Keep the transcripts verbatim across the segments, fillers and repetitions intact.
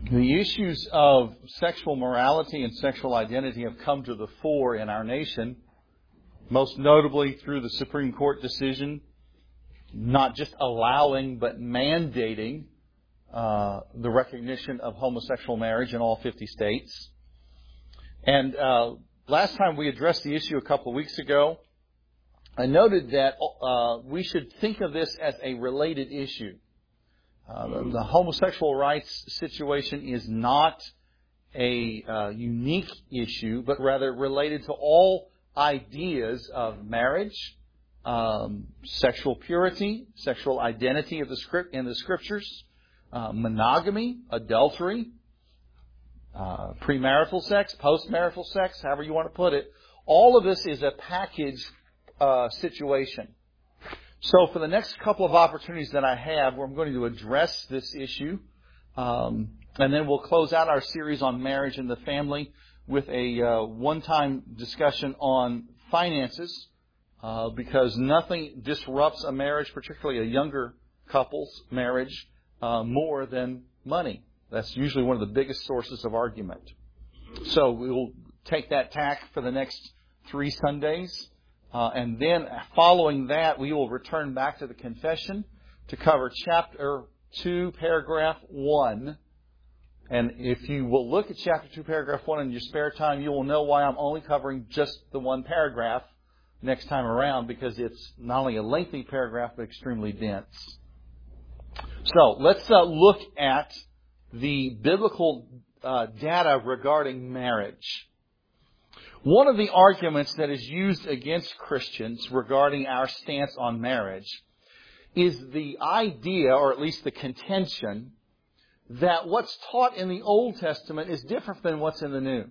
The issues of sexual morality and sexual identity have come to the fore in our nation, most notably through the Supreme Court decision, not just allowing but mandating uh, the recognition of homosexual marriage in all fifty states. And uh, last time we addressed the issue a couple of weeks ago, I noted that uh, we should think of this as a related issue. Uh, the, the homosexual rights situation is not a uh, unique issue, but rather related to all ideas of marriage, um, sexual purity, sexual identity of the script in the Scriptures, uh, monogamy, adultery, uh, premarital sex, postmarital sex, however you want to put it. All of this is a package uh, situation. So for the next couple of opportunities that I have, where I'm going to address this issue, um, and then we'll close out our series on marriage and the family with a uh, one-time discussion on finances, uh, because nothing disrupts a marriage, particularly a younger couple's marriage, uh, more than money. That's usually one of the biggest sources of argument. So we will take that tack for the next three Sundays. Uh, and then following that, we will return back to the confession to cover chapter two, paragraph one. And if you will look at chapter two, paragraph one in your spare time, you will know why I'm only covering just the one paragraph next time around, because it's not only a lengthy paragraph, but extremely dense. So let's uh, look at the biblical uh, data regarding marriage. One of the arguments that is used against Christians regarding our stance on marriage is the idea, or at least the contention, that what's taught in the Old Testament is different than what's in the New.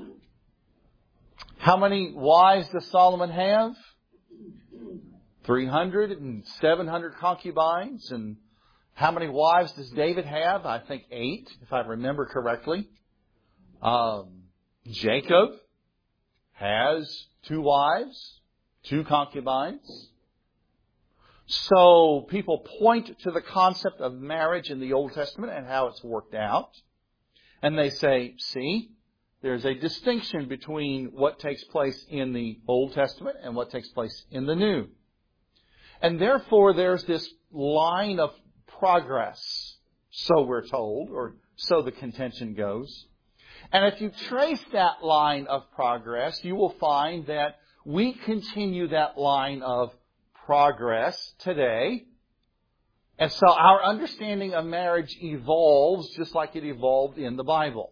How many wives does Solomon have? three hundred and seven hundred concubines. And how many wives does David have? I think eight, if I remember correctly. Um, Jacob has two wives, two concubines. So people point to the concept of marriage in the Old Testament and how it's worked out. And they say, see, there's a distinction between what takes place in the Old Testament and what takes place in the New. And therefore there's this line of progress, so we're told, or so the contention goes. And if you trace that line of progress, you will find that we continue that line of progress today. And so our understanding of marriage evolves just like it evolved in the Bible.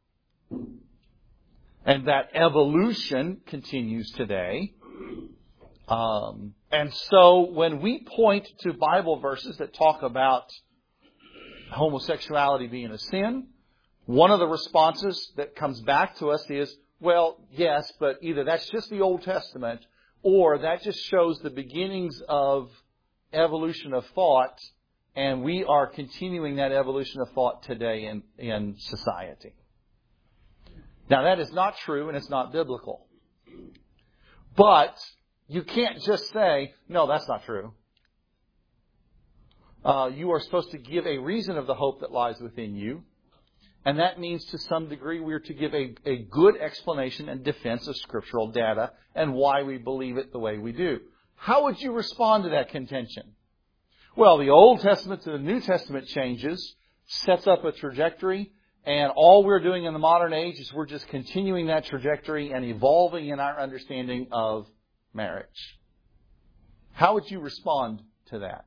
And that evolution continues today. Um, and so when we point to Bible verses that talk about homosexuality being a sin, one of the responses that comes back to us is, well, yes, but either that's just the Old Testament, or that just shows the beginnings of evolution of thought, and we are continuing that evolution of thought today in, in society. Now, that is not true, and it's not biblical. But you can't just say, no, that's not true. Uh, you are supposed to give a reason of the hope that lies within you. And that means to some degree we are to give a, a good explanation and defense of scriptural data and why we believe it the way we do. How would you respond to that contention? Well, the Old Testament to the New Testament changes, sets up a trajectory, and all we're doing in the modern age is we're just continuing that trajectory and evolving in our understanding of marriage. How would you respond to that?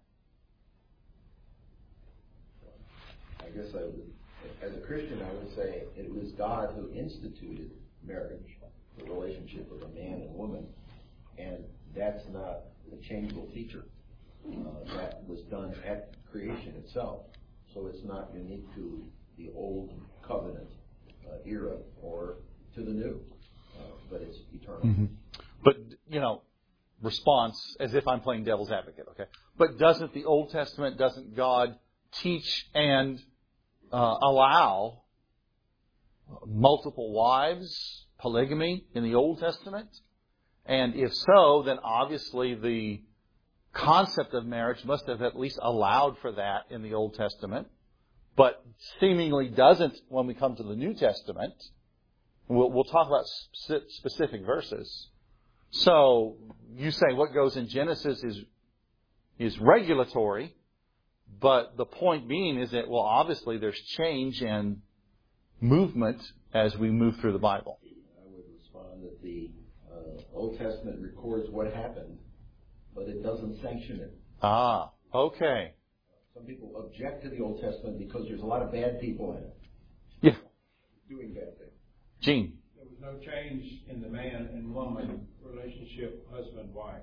I guess I would. As a Christian, I would say it was God who instituted marriage, the relationship of a man and woman, and that's not a changeable feature. Uh, that was done at creation itself, so it's not unique to the old covenant uh, era or to the new, uh, but it's eternal. Mm-hmm. But, you know, response, as if I'm playing devil's advocate, okay? But doesn't the Old Testament, doesn't God teach and Uh, allow multiple wives, polygamy in the Old Testament? And if so, then obviously the concept of marriage must have at least allowed for that in the Old Testament. but seemingly doesn't when we come to the New Testament. We'll, we'll talk about sp- specific verses. So you say what goes in Genesis is is regulatory, but the point being is that, well, obviously there's change and movement as we move through the Bible. I would respond that the uh, Old Testament records what happened, but it doesn't sanction it. Ah, okay. Some people object to the Old Testament because there's a lot of bad people in it. Yeah. Doing bad things. Gene. There was no change in the man and woman relationship, husband-wife.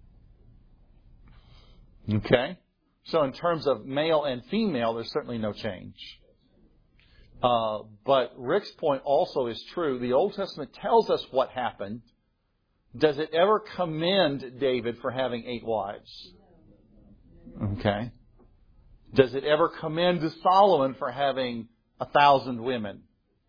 Okay. So in terms of male and female, there's certainly no change. Uh, but Rick's point also is true. The Old Testament tells us what happened. Does it ever commend David for having eight wives? Okay. Does it ever commend Solomon for having a thousand women?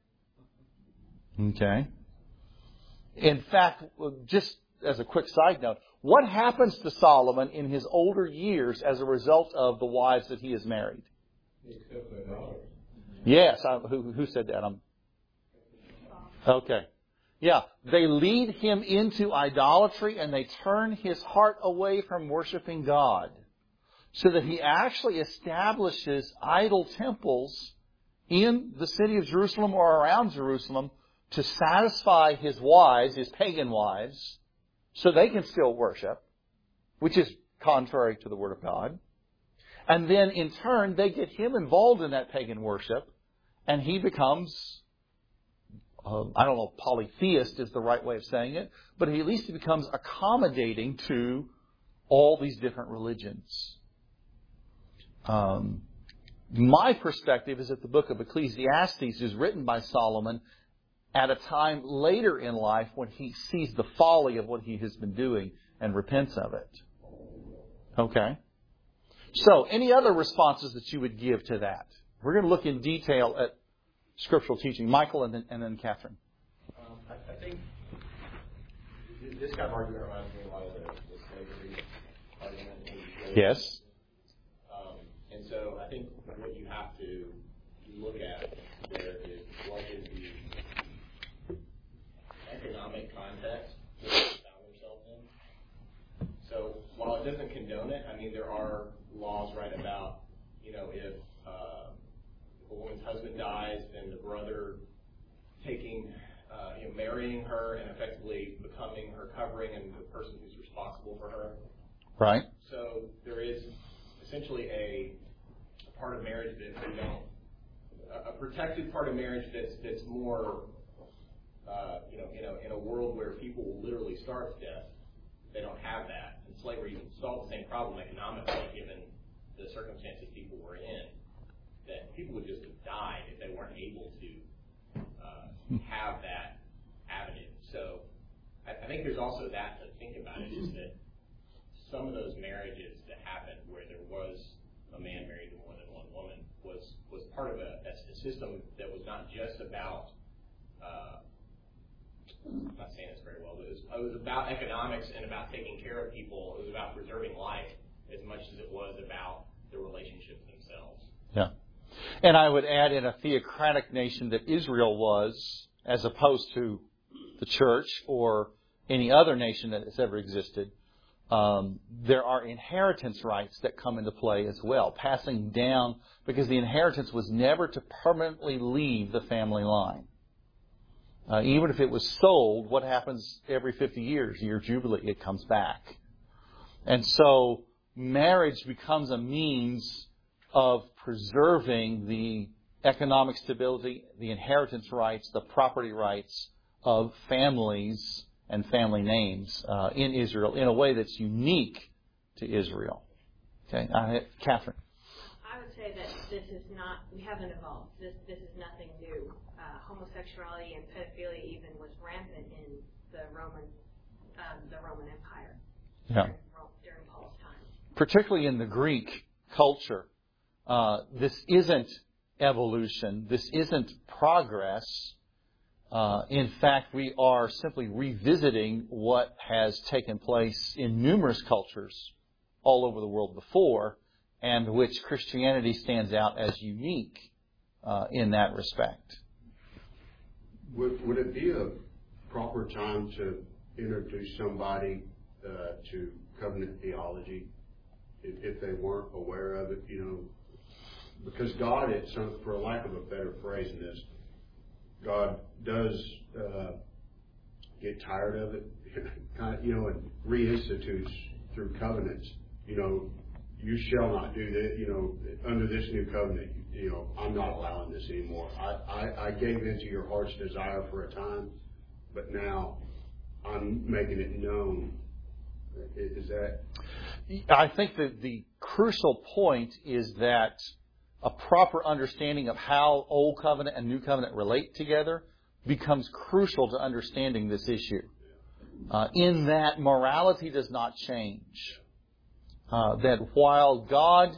Okay. In fact, just as a quick side note, what happens to Solomon in his older years as a result of the wives that he has married? Yes. I, who, who said that? I'm, okay. Yeah. They lead him into idolatry and they turn his heart away from worshiping God, so that he actually establishes idol temples in the city of Jerusalem or around Jerusalem to satisfy his wives, his pagan wives, so they can still worship, which is contrary to the Word of God. And then in turn, they get him involved in that pagan worship, and he becomes, uh, I don't know if polytheist is the right way of saying it, but at least he becomes accommodating to all these different religions. Um, my perspective is that the book of Ecclesiastes is written by Solomon at a time later in life when he sees the folly of what he has been doing and repents of it. Okay? So, any other responses that you would give to that? We're going to look in detail at scriptural teaching. Michael and then, and then Catherine. Um, I, I think this kind of argument reminds me a lot of the, the slavery argument. In Yes. Um, and so I think what you have to look at there is what is the economic context that they found themselves in. So while it doesn't condone it, I mean, there are laws, right, about, you know, if, uh, if a woman's husband dies, then the brother taking, uh, you know, marrying her and effectively becoming her covering and the person who's responsible for her. Right. So there is essentially a part of marriage that we don't, a protected part of marriage that's that's more, uh, you know, in a in a world where people will literally starve to death. They don't have that, and slavery even solved the same problem economically, given the circumstances people were in. That people would just have died if they weren't able to uh, have that avenue. So I, I think there's also that to think about. It is that some of those marriages that happened where there was a man married to more than one woman was was part of a, a system that was not just about, uh, I'm not saying this very well, but it was, it was about economics and about taking care of people. It was about preserving life as much as it was about the relationships themselves. Yeah. And I would add, in a theocratic nation that Israel was, as opposed to the church or any other nation that has ever existed, Um, there are inheritance rights that come into play as well, passing down, because the inheritance was never to permanently leave the family line. Uh, even if it was sold, what happens every fifty years, year jubilee, it comes back. And so marriage becomes a means of preserving the economic stability, the inheritance rights, the property rights of families and family names uh, in Israel in a way that's unique to Israel. Okay, uh, Catherine. I would say that this is not, we haven't evolved. This this is nothing new. Uh, homosexuality and pedophilia even was rampant in the Roman um, the Roman Empire Yeah. during, during Paul's time. Particularly in the Greek culture, uh, this isn't evolution. This isn't progress. Uh, in fact, we are simply revisiting what has taken place in numerous cultures all over the world before, and which Christianity stands out as unique uh, in that respect. Would, would it be a proper time to introduce somebody uh, to covenant theology if, if they weren't aware of it? You know, because God, it's, for lack of a better phrase in this, God does uh, get tired of it, kind of, you know, and reinstitutes through covenants. You know, you shall not do this. You know, under this new covenant, you know, I'm not allowing this anymore. I, I, I gave into your heart's desire for a time, but now I'm making it known. Is that? I think that the crucial point is that a proper understanding of how Old Covenant and New Covenant relate together becomes crucial to understanding this issue. Uh, in that morality does not change. Uh, that while God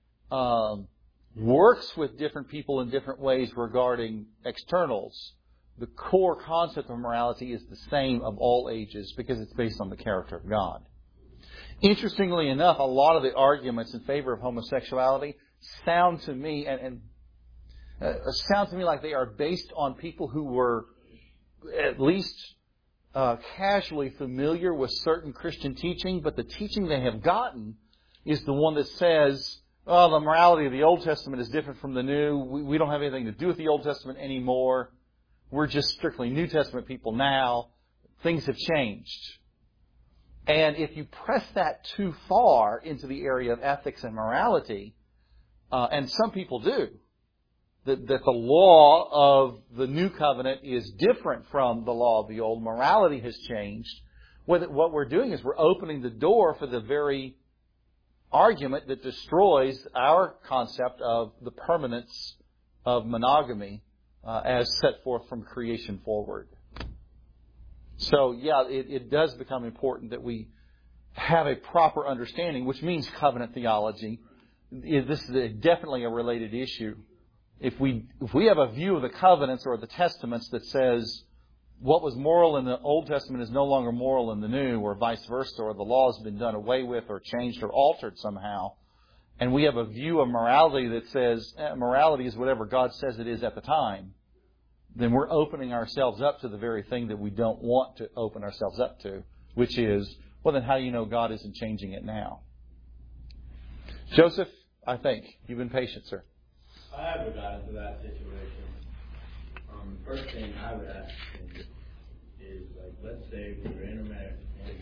um, works with different people in different ways regarding externals, the core concept of morality is the same of all ages because it's based on the character of God. Interestingly enough, a lot of the arguments in favor of homosexuality sound to me and, and uh, sound to me like they are based on people who were at least uh, casually familiar with certain Christian teaching, but the teaching they have gotten is the one that says, "Oh, the morality of the Old Testament is different from the New. We, we don't have anything to do with the Old Testament anymore. We're just strictly New Testament people now. Things have changed." And if you press that too far into the area of ethics and morality, uh, and some people do, that, that the law of the New Covenant is different from the law of the Old, morality has changed, what, what we're doing is we're opening the door for the very argument that destroys our concept of the permanence of monogamy uh, as set forth from creation forward. So, yeah, it, it does become important that we have a proper understanding, which means covenant theology. This is a, definitely a related issue. If we if we have a view of the covenants or the testaments that says what was moral in the Old Testament is no longer moral in the New, or vice versa, or the law has been done away with or changed or altered somehow, and we have a view of morality that says eh, morality is whatever God says it is at the time, then we're opening ourselves up to the very thing that we don't want to open ourselves up to, which is, well, then how do you know God isn't changing it now? Joseph, I think. You've been patient, sir. I have regard to that situation. Um, first thing I would ask is, like, let's say we were in a marriage and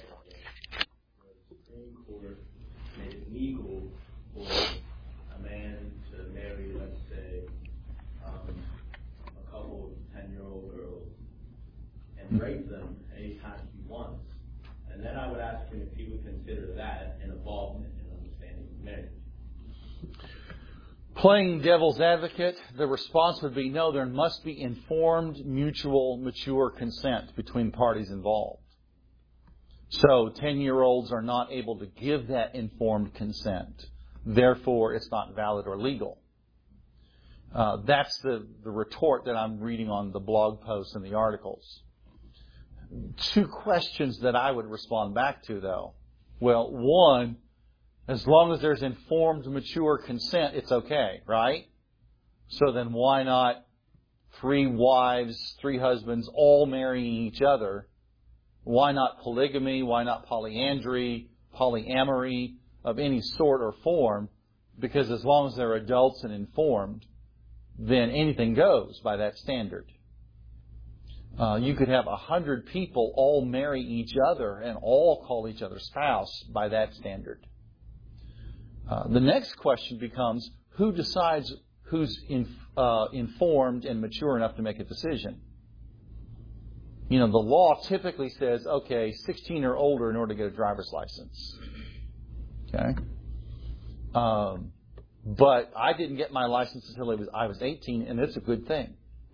the Supreme Court made it legal for a man to marry, let's say, um, a couple of ten-year-old girls and rape them anytime he wants. And then I would ask him if he would consider that an involvement in understanding marriage. Playing devil's advocate, the response would be no, there must be informed, mutual, mature consent between parties involved. So ten-year-olds are not able to give that informed consent. Therefore, it's not valid or legal. Uh, that's the, the retort that I'm reading on the blog posts and the articles. Two questions that I would respond back to, though. Well, one, as long as there's informed, mature consent, it's okay, right? So then why not three wives, three husbands, all marrying each other? Why not polygamy? Why not polyandry, polyamory of any sort or form? Because as long as they're adults and informed, then anything goes by that standard. Uh, you could have a hundred people all marry each other and all call each other spouse by that standard. Uh, the next question becomes, who decides who's in, uh, informed and mature enough to make a decision? You know, the law typically says, okay, sixteen or older in order to get a driver's license. Okay? Um, but I didn't get my license until I was, I was eighteen, and it's a good thing.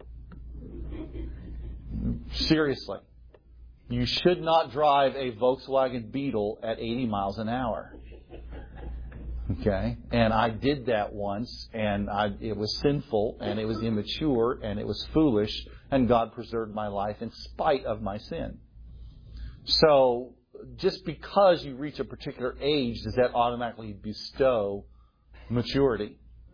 Seriously. You should not drive a Volkswagen Beetle at eighty miles an hour. Okay? And I did that once, and I, it was sinful, and it was immature, and it was foolish, and God preserved my life in spite of my sin. So, just because you reach a particular age, does that automatically bestow maturity?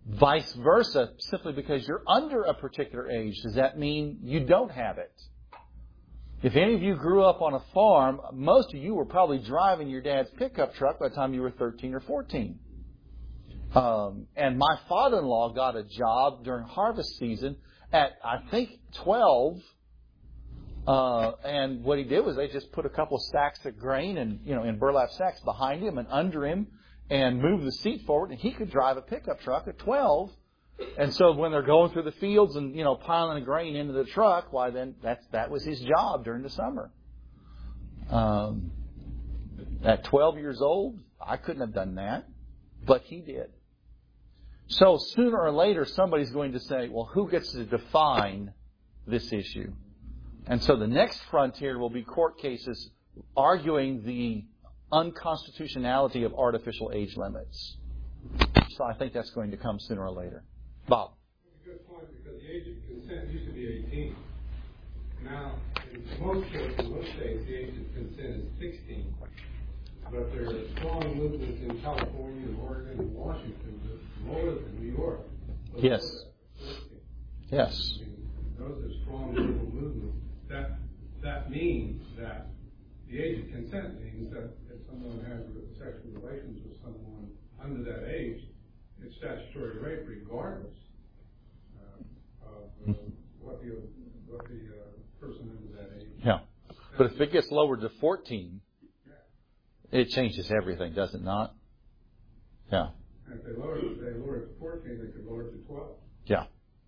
Vice versa, simply because you're under a particular age, does that mean you don't have it? If any of you grew up on a farm, most of you were probably driving your dad's pickup truck by the time you were thirteen or fourteen. Um, and my father-in-law got a job during harvest season at, I think, twelve. Uh, and what he did was they just put a couple of sacks of grain and, you know, in burlap sacks behind him and under him and move the seat forward, and he could drive a pickup truck at twelve. And so when they're going through the fields and, you know, piling the grain into the truck, why then that's, that was his job during the summer. Um, at twelve years old, I couldn't have done that, but he did. So sooner or later, somebody's going to say, well, who gets to define this issue? And so the next frontier will be court cases arguing the unconstitutionality of artificial age limits. So I think that's going to come sooner or later. Bob. That's a good point, because the age of consent used to be eighteen. Now, in most cases, in most states, the age of consent is sixteen. But there are strong movements in California and Oregon and Washington that lower than New York. Yes. Yes. I mean, those are strong legal movements. That that means that the age of consent means that if someone has sexual relations with someone under that age, it's statutory rape regardless uh, of uh, what the what the uh, person under that age. Yeah, but if it gets lowered to fourteen, it changes everything, does it not? Yeah. And if they lower it, they lower it to fourteen, they could lower it to twelve. Yeah.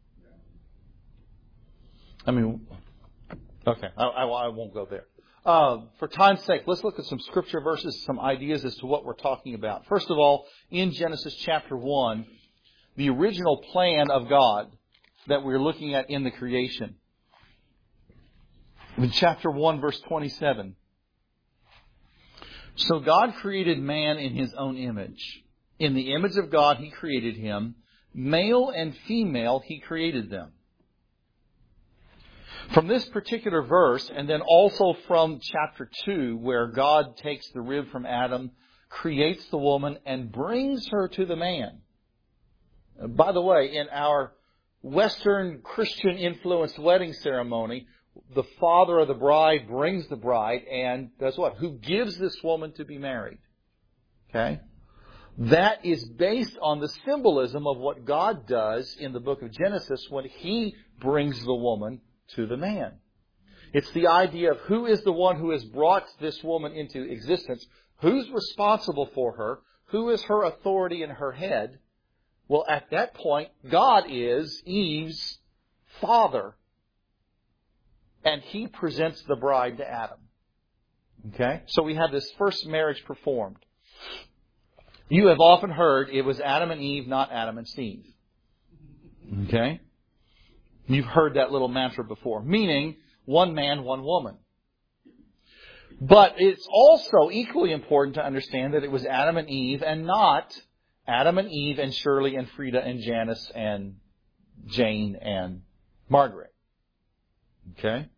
I mean, okay, I, I, I won't go there. Uh, for time's sake, let's look at some scripture verses, some ideas as to what we're talking about. First of all, in Genesis chapter one, the original plan of God that we're looking at in the creation. In chapter one, verse twenty-seven. So God created man in His own image. In the image of God He created him. Male and female He created them. From this particular verse, and then also from chapter two, where God takes the rib from Adam, creates the woman, and brings her to the man. By the way, in our Western Christian-influenced wedding ceremony, the father of the bride brings the bride and does what? Who gives this woman to be married. Okay? That is based on the symbolism of what God does in the book of Genesis when He brings the woman to the man. It's the idea of who is the one who has brought this woman into existence, who's responsible for her, who is her authority in her head. Well, at that point, God is Eve's father, and He presents the bride to Adam. Okay? So we have this first marriage performed. You have often heard it was Adam and Eve, not Adam and Steve. Okay? You've heard that little mantra before, meaning one man, one woman. But it's also equally important to understand that it was Adam and Eve and not Adam and Eve and Shirley and Frida and Janice and Jane and Margaret. Okay?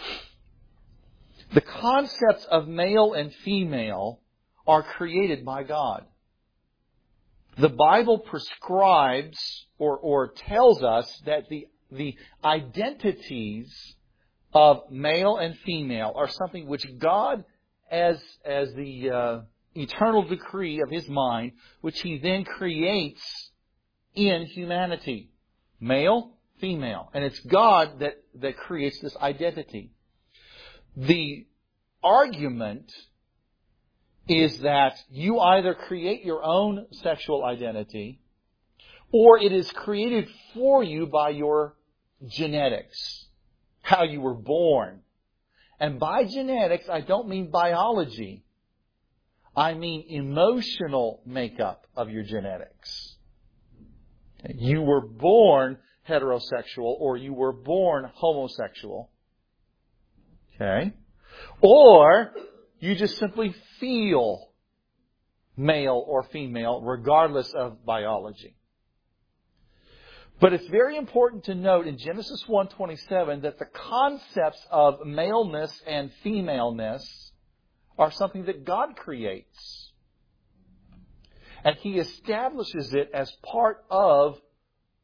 The concepts of male and female are created by God. The Bible prescribes or, or tells us that the The identities of male and female are something which God, as, as the uh, eternal decree of His mind, which He then creates in humanity. Male, female. And it's God that, that creates this identity. The argument is that you either create your own sexual identity, or it is created for you by your genetics, how you were born. And by genetics, I don't mean biology. I mean emotional makeup of your genetics. You were born heterosexual or you were born homosexual. Okay? Or you just simply feel male or female regardless of biology. But it's very important to note in Genesis one twenty-seven that the concepts of maleness and femaleness are something that God creates. And He establishes it as part of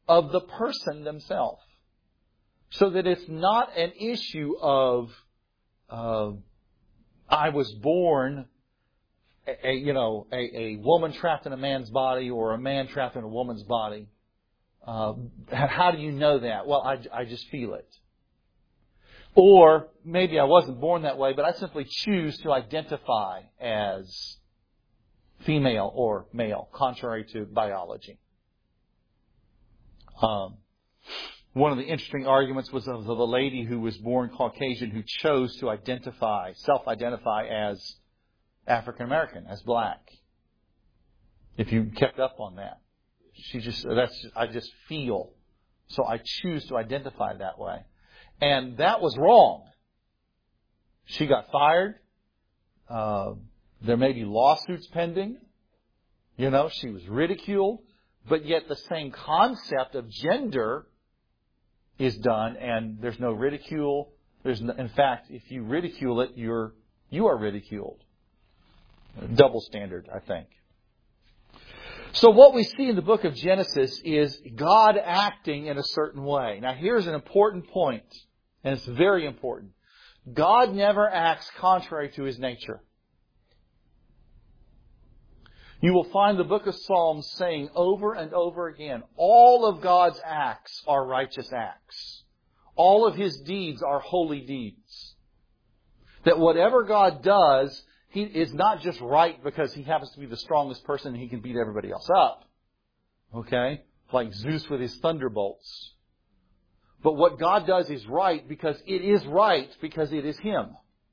of the person themselves. So that it's not an issue of, uh, I was born, a, a, you know, a, a woman trapped in a man's body or a man trapped in a woman's body. Uh, how do you know that? Well, I, I just feel it. Or maybe I wasn't born that way, but I simply choose to identify as female or male, contrary to biology. Um, one of the interesting arguments was of the lady who was born Caucasian who chose to identify, self-identify as African American, as black. If you kept up on that, she just that's I just feel, so I choose to identify that way, and that was wrong. She got fired. Uh, there may be lawsuits pending. You know, she was ridiculed, but yet the same concept of gender is done, and there's no ridicule. There's no, in fact, if you ridicule it, you're you are ridiculed. Double standard, I think. So what we see in the book of Genesis is God acting in a certain way. Now here's an important point, and it's very important. God never acts contrary to His nature. You will find the book of Psalms saying over and over again, all of God's acts are righteous acts. All of His deeds are holy deeds. That whatever God does, He is not just right because He happens to be the strongest person and He can beat everybody else up. Okay? Like Zeus with his thunderbolts. But what God does is right because it is right because it is Him.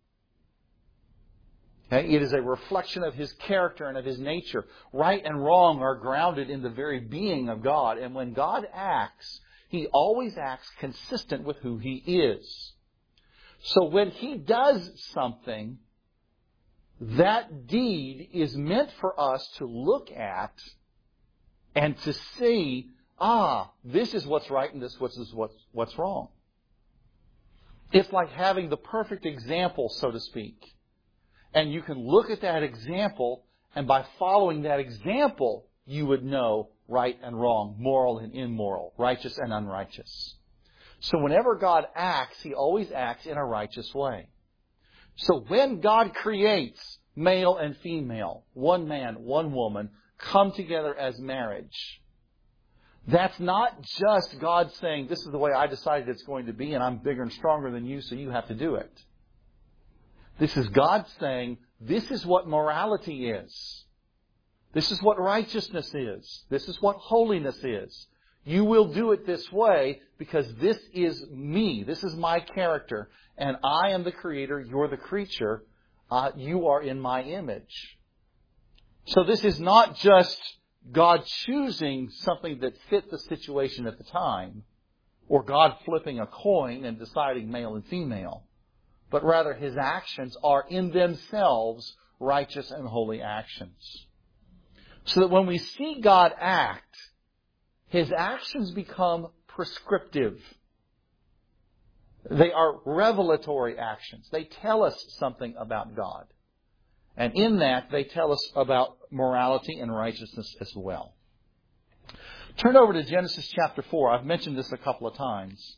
Okay? It is a reflection of His character and of His nature. Right and wrong are grounded in the very being of God. And when God acts, He always acts consistent with who He is. So when He does something, that deed is meant for us to look at and to see, ah, this is what's right and this is what's, what's wrong. It's like having the perfect example, so to speak. And you can look at that example, and by following that example, you would know right and wrong, moral and immoral, righteous and unrighteous. So whenever God acts, He always acts in a righteous way. So when God creates male and female, one man, one woman, come together as marriage, that's not just God saying, this is the way I decided it's going to be and I'm bigger and stronger than you, so you have to do it. This is God saying, this is what morality is. This is what righteousness is. This is what holiness is. You will do it this way because this is me. This is my character. And I am the creator. You're the creature. Uh, you are in my image. So this is not just God choosing something that fit the situation at the time, or God flipping a coin and deciding male and female, but rather His actions are in themselves righteous and holy actions. So that when we see God act, His actions become prescriptive. They are revelatory actions. They tell us something about God. And in that, they tell us about morality and righteousness as well. Turn over to Genesis chapter four. I've mentioned this a couple of times.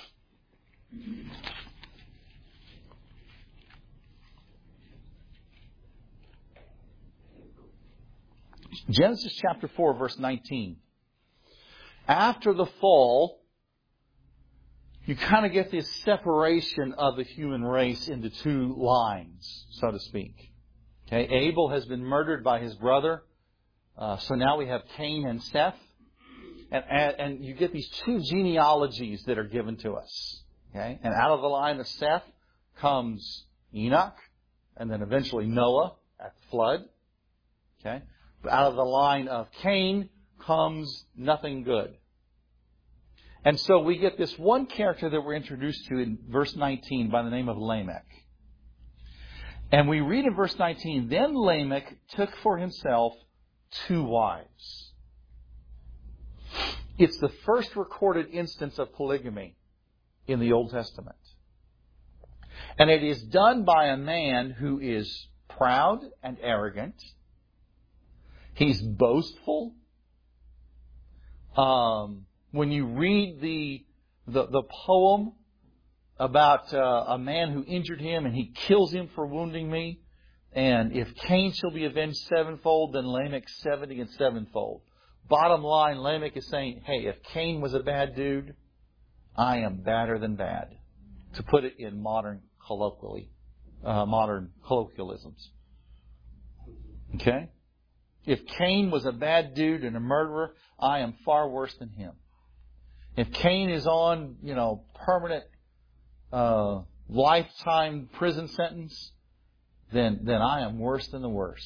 Genesis chapter four, verse nineteen. After the fall, you kind of get this separation of the human race into two lines, so to speak. Okay, Abel has been murdered by his brother. Uh, so now we have Cain and Seth. And, and, and you get these two genealogies that are given to us. Okay, and out of the line of Seth comes Enoch, and then eventually Noah at the flood. Okay, but out of the line of Cain comes nothing good. And so we get this one character that we're introduced to in verse nineteen by the name of Lamech. And we read in verse nineteen, then Lamech took for himself two wives. It's the first recorded instance of polygamy in the Old Testament. And it is done by a man who is proud and arrogant. He's boastful. Um, when you read the the, the poem about uh, a man who injured him and he kills him for wounding me, and if Cain shall be avenged sevenfold, then Lamech seventy and sevenfold. Bottom line, Lamech is saying, hey, if Cain was a bad dude, I am badder than bad. To put it in modern colloquially, uh, modern colloquialisms. Okay? If Cain was a bad dude and a murderer, I am far worse than him. If Cain is on, you know, permanent uh, lifetime prison sentence, then then I am worse than the worst.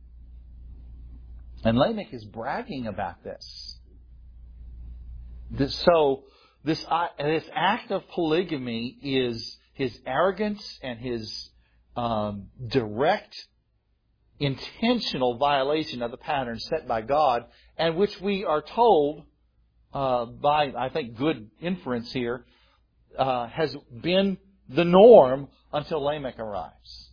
And Lamech is bragging about this. this so this uh, this act of polygamy is his arrogance and his um, direct, intentional violation of the pattern set by God, and which we are told uh, by, I think, good inference here, uh, has been the norm until Lamech arrives.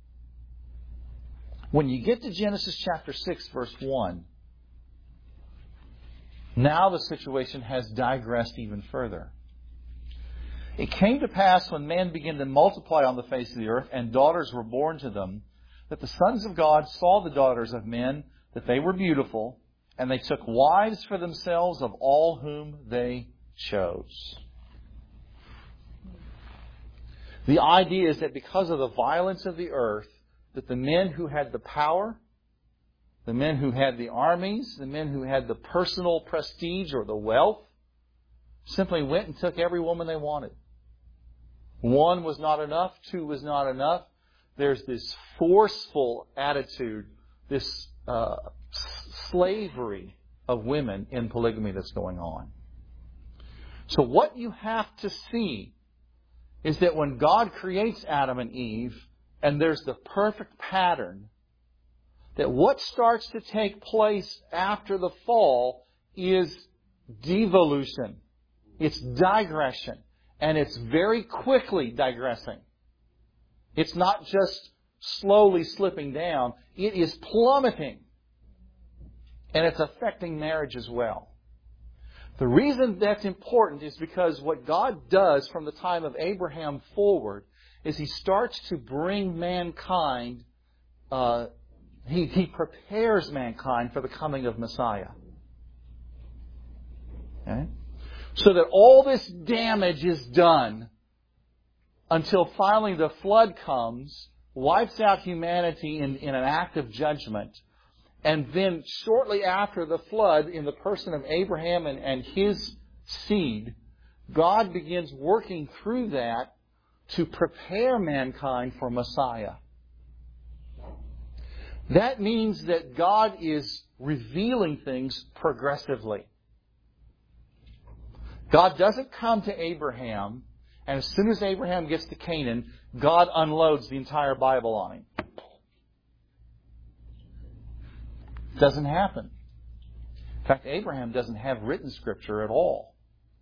When you get to Genesis chapter six, verse one, now the situation has digressed even further. It came to pass when man began to multiply on the face of the earth, and daughters were born to them, that the sons of God saw the daughters of men, that they were beautiful, and they took wives for themselves of all whom they chose. The idea is that because of the violence of the earth, that the men who had the power, the men who had the armies, the men who had the personal prestige or the wealth, simply went and took every woman they wanted. One was not enough, two was not enough. There's this forceful attitude, this uh, slavery of women in polygamy that's going on. So what you have to see is that when God creates Adam and Eve, and there's the perfect pattern, that what starts to take place after the fall is devolution. It's digression. And it's very quickly digressing. It's not just slowly slipping down. It is plummeting. And it's affecting marriage as well. The reason that's important is because what God does from the time of Abraham forward is He starts to bring mankind, uh, he, he prepares mankind for the coming of Messiah. Okay? So that all this damage is done until finally the flood comes, wipes out humanity in, in an act of judgment. And then shortly after the flood, in the person of Abraham and, and his seed, God begins working through that to prepare mankind for Messiah. That means that God is revealing things progressively. God doesn't come to Abraham, and as soon as Abraham gets to Canaan, God unloads the entire Bible on him. Doesn't happen. In fact, Abraham doesn't have written Scripture at all.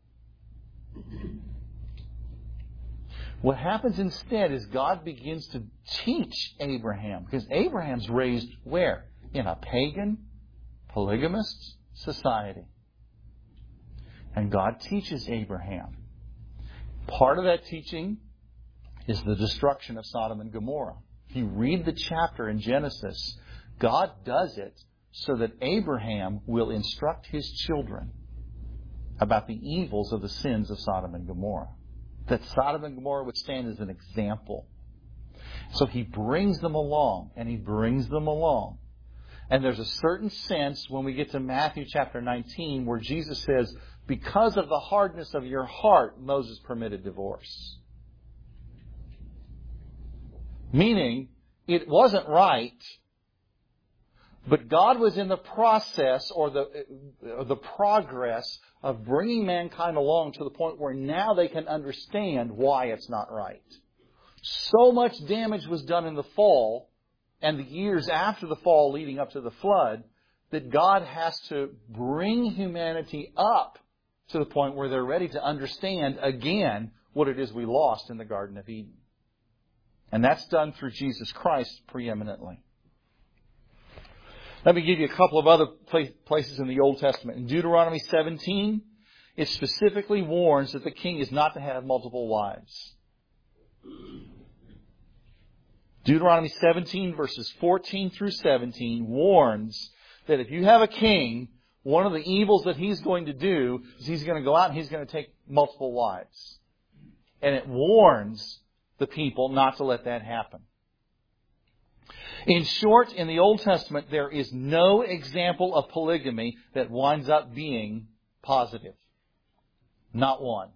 What happens instead is God begins to teach Abraham, because Abraham's raised where? In a pagan, polygamist society. And God teaches Abraham. Part of that teaching is the destruction of Sodom and Gomorrah. If you read the chapter in Genesis, God does it so that Abraham will instruct his children about the evils of the sins of Sodom and Gomorrah. That Sodom and Gomorrah would stand as an example. So He brings them along, and He brings them along. And there's a certain sense when we get to Matthew chapter nineteen where Jesus says, because of the hardness of your heart, Moses permitted divorce. Meaning, it wasn't right, but God was in the process or the, or the progress of bringing mankind along to the point where now they can understand why it's not right. So much damage was done in the fall and the years after the fall leading up to the flood that God has to bring humanity up to the point where they're ready to understand again what it is we lost in the Garden of Eden. And that's done through Jesus Christ preeminently. Let me give you a couple of other places in the Old Testament. In Deuteronomy seventeen, it specifically warns that the king is not to have multiple wives. Deuteronomy seventeen, verses fourteen through seventeen, warns that if you have a king, one of the evils that he's going to do is he's going to go out and he's going to take multiple wives. And it warns the people not to let that happen. In short, in the Old Testament, there is no example of polygamy that winds up being positive. Not one.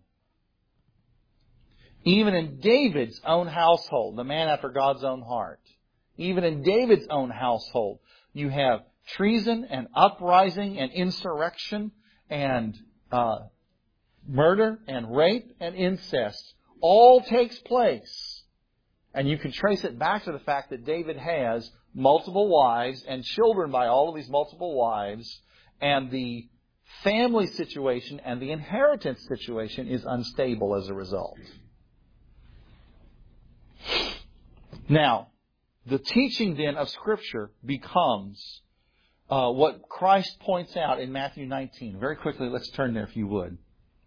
Even in David's own household, the man after God's own heart, even in David's own household, you have treason and uprising and insurrection and uh, murder and rape and incest. All takes place. And you can trace it back to the fact that David has multiple wives and children by all of these multiple wives, and the family situation and the inheritance situation is unstable as a result. Now, the teaching then of Scripture becomes uh, what Christ points out in Matthew nineteen. Very quickly, let's turn there if you would.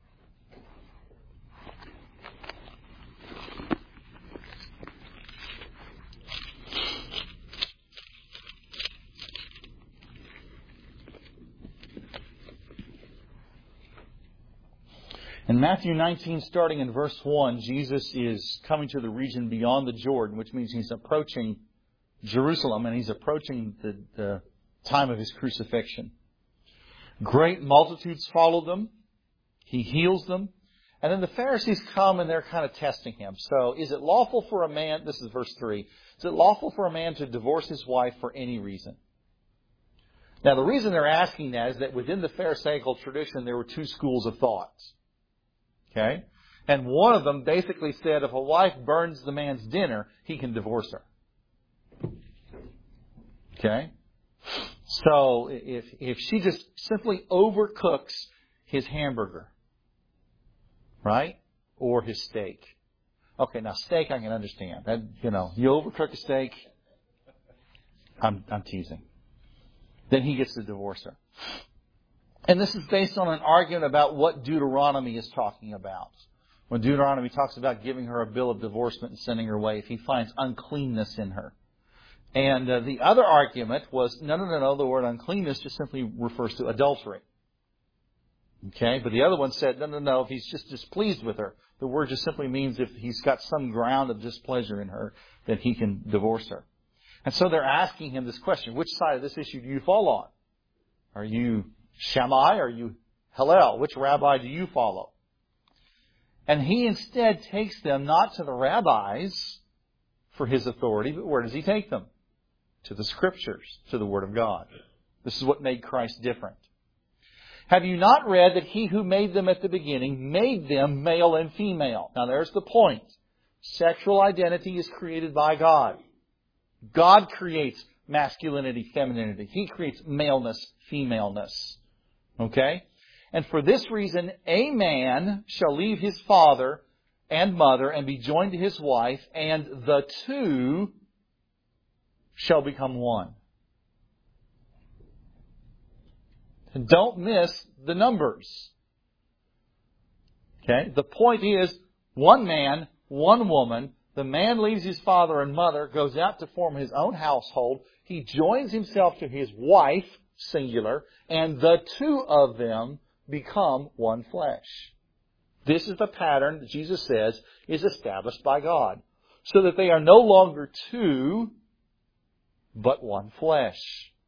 In Matthew nineteen, starting in verse one, Jesus is coming to the region beyond the Jordan, which means He's approaching Jerusalem and He's approaching the, the time of His crucifixion. Great multitudes follow them. He heals them. And then the Pharisees come and they're kind of testing Him. So, is it lawful for a man, this is verse three, is it lawful for a man to divorce his wife for any reason? Now, the reason they're asking that is that within the Pharisaical tradition, there were two schools of thought. Okay? And one of them basically said if a wife burns the man's dinner, he can divorce her. Okay? So if if she just simply overcooks his hamburger, right? Or his steak. Okay, now steak I can understand. That, you know, you overcook a steak, I'm I'm teasing. Then he gets to divorce her. And this is based on an argument about what Deuteronomy is talking about. When Deuteronomy talks about giving her a bill of divorcement and sending her away if he finds uncleanness in her. And uh, the other argument was, no, no, no, no, the word uncleanness just simply refers to adultery. Okay? But the other one said, no, no, no, if he's just displeased with her, the word just simply means if he's got some ground of displeasure in her, then he can divorce her. And so they're asking him this question, which side of this issue do you fall on? Are you Shammai or are you Hillel? Which rabbi do you follow? And he instead takes them not to the rabbis for his authority, but where does he take them? To the Scriptures, to the Word of God. This is what made Christ different. Have you not read that He who made them at the beginning made them male and female? Now there's the point. Sexual identity is created by God. God creates masculinity, femininity. He creates maleness, femaleness. Okay? And for this reason, a man shall leave his father and mother and be joined to his wife, and the two shall become one. And don't miss the numbers. Okay? The point is, one man, one woman. The man leaves his father and mother, goes out to form his own household. He joins himself to his wife, singular, and the two of them become one flesh. This is the pattern that Jesus says is established by God. So that they are no longer two, but one flesh.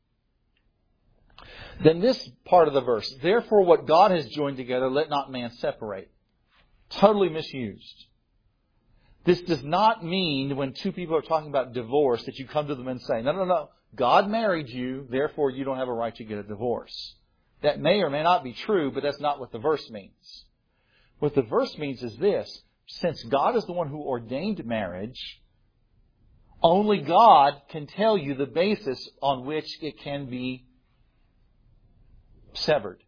Then this part of the verse, therefore what God has joined together, let not man separate. Totally misused. This does not mean when two people are talking about divorce that you come to them and say, no, no, no, God married you, therefore you don't have a right to get a divorce. That may or may not be true, but that's not what the verse means. What the verse means is this: since God is the one who ordained marriage, only God can tell you the basis on which it can be severed.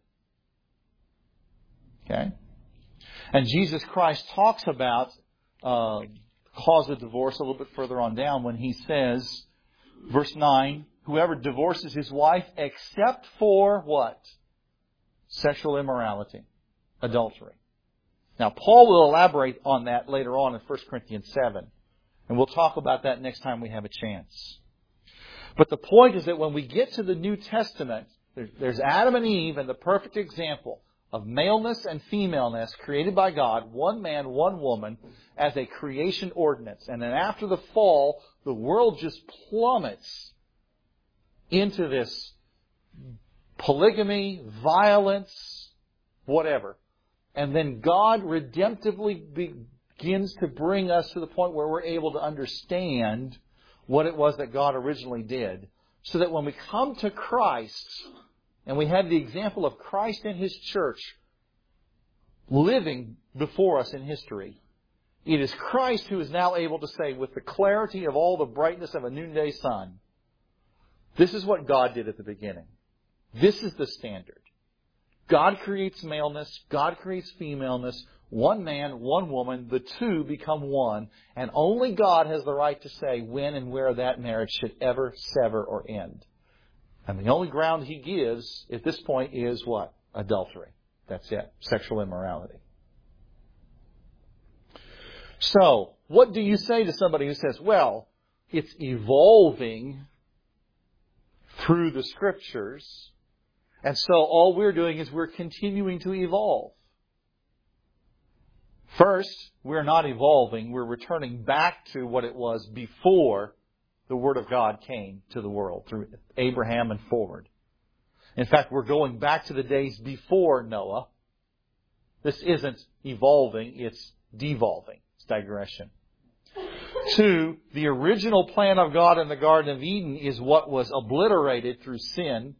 Okay? And Jesus Christ talks about uh, cause of divorce a little bit further on down when He says, verse nine, whoever divorces his wife except for what? Sexual immorality. adultery. Now, Paul will elaborate on that later on in First Corinthians seven. And we'll talk about that next time we have a chance. But the point is that when we get to the New Testament, there's Adam and Eve and the perfect example of maleness and femaleness created by God, one man, one woman, as a creation ordinance. And then after the fall, the world just plummets into this polygamy, violence, whatever. And then God redemptively begins to bring us to the point where we're able to understand what it was that God originally did. So that when we come to Christ, and we have the example of Christ and His church living before us in history, it is Christ who is now able to say with the clarity of all the brightness of a noonday sun, this is what God did at the beginning. This is the standard. God creates maleness. God creates femaleness. One man, one woman, the two become one. And only God has the right to say when and where that marriage should ever sever or end. And the only ground He gives at this point is what? Adultery. That's it. Sexual immorality. So, what do you say to somebody who says, well, it's evolving through the Scriptures, and so all we're doing is we're continuing to evolve? First, we're not evolving. We're returning back to what it was before the Word of God came to the world through Abraham and forward. In fact, we're going back to the days before Noah. This isn't evolving, it's devolving. It's digression. Two, the original plan of God in the Garden of Eden is what was obliterated through sin,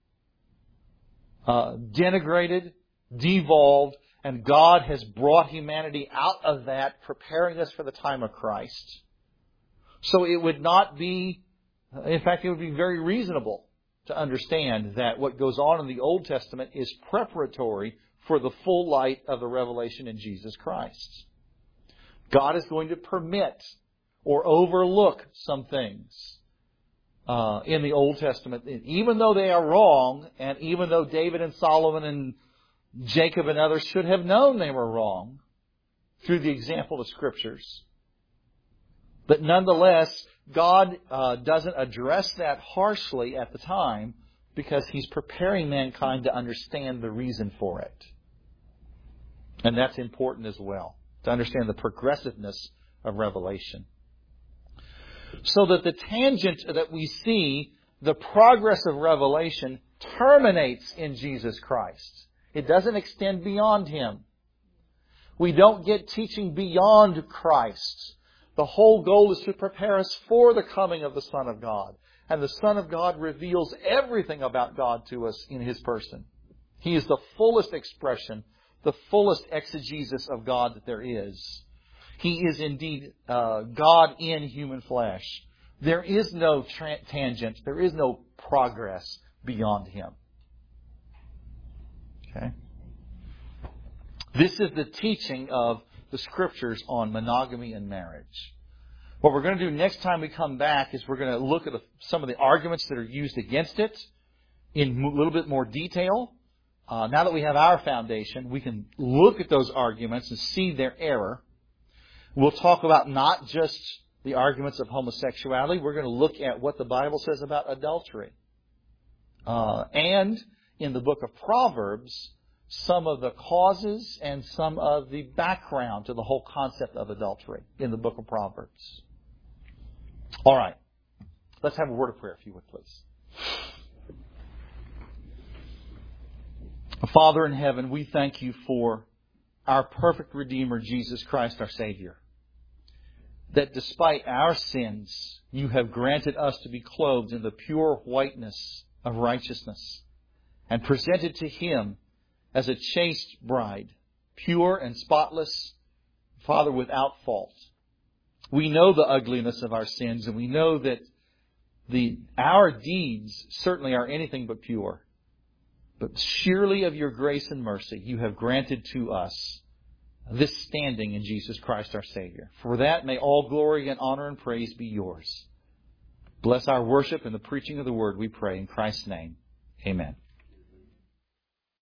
uh, denigrated, devolved, and God has brought humanity out of that, preparing us for the time of Christ. So it would not be, in fact, it would be very reasonable to understand that what goes on in the Old Testament is preparatory for the full light of the revelation in Jesus Christ. God is going to permit or overlook some things uh, in the Old Testament, even though they are wrong, and even though David and Solomon and Jacob and others should have known they were wrong through the example of Scriptures. But nonetheless, God uh, doesn't address that harshly at the time because He's preparing mankind to understand the reason for it. And that's important as well, to understand the progressiveness of revelation. So that the tangent that we see, the progress of revelation, terminates in Jesus Christ. It doesn't extend beyond Him. We don't get teaching beyond Christ. The whole goal is to prepare us for the coming of the Son of God. And the Son of God reveals everything about God to us in His person. He is the fullest expression, the fullest exegesis of God that there is. He is indeed uh, God in human flesh. There is no tra- tangent, there is no progress beyond Him. Okay? This is the teaching of the Scriptures on monogamy and marriage. What we're going to do next time we come back is we're going to look at some of the arguments that are used against it in a little bit more detail. Uh, now that we have our foundation, we can look at those arguments and see their error. We'll talk about not just the arguments of homosexuality. We're going to look at what the Bible says about adultery. Uh, and in the book of Proverbs, some of the causes and some of the background to the whole concept of adultery in the book of Proverbs. All right. Let's have a word of prayer, if you would, please. Father in heaven, we thank You for our perfect Redeemer, Jesus Christ, our Savior. That despite our sins, You have granted us to be clothed in the pure whiteness of righteousness and presented to Him as a chaste bride, pure and spotless, Father, without fault. We know the ugliness of our sins, and we know that the our deeds certainly are anything but pure. But surely of Your grace and mercy, You have granted to us this standing in Jesus Christ our Savior. For that, may all glory and honor and praise be Yours. Bless our worship and the preaching of the Word, we pray in Christ's name. Amen.